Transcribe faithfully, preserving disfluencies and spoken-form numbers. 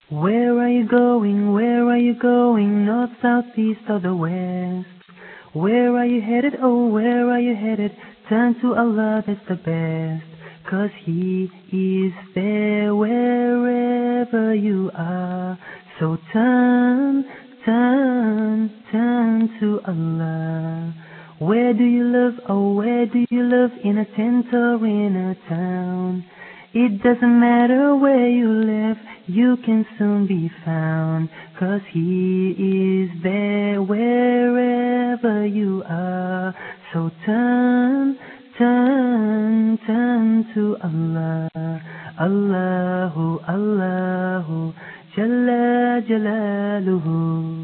Where are you going? Where are you going? North, south, east, or the west? Where are you headed? Oh, where are you headed? Turn to Allah, that's the best. 'Cause He is there wherever you are. So turn, turn, turn to Allah. Where do you live? Oh, where do you live? In a tent or in a town? It doesn't matter where you live, you can soon be found. 'Cause He is there wherever you are. So turn, turn, turn to Allah. Allahu, Allahu, Jalla Jalaluhu.